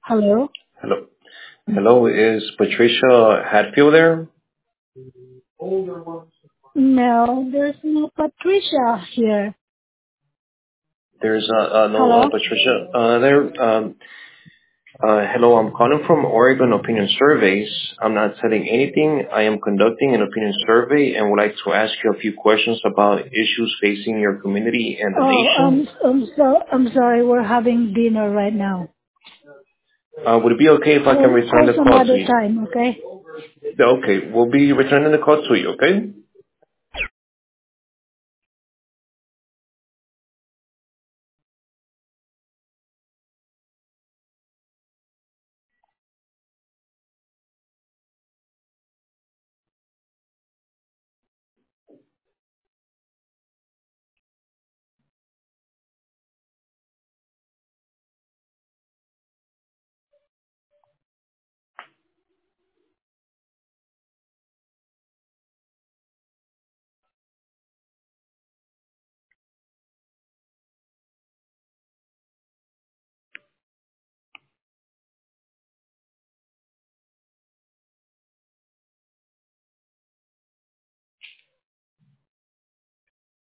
Hello? Hello. Hello, is Patricia Hatfield there? No, there's no Patricia here. There's no Hello? Patricia there. Hello, I'm calling from Oregon Opinion Surveys. I'm not selling anything. I am conducting an opinion survey and would like to ask you a few questions about issues facing your community and the Oh, nation. I'm sorry, we're having dinner right now. Would it be okay if I can return Call the some call to other you? time, okay? Okay, we'll be returning the call to you, okay?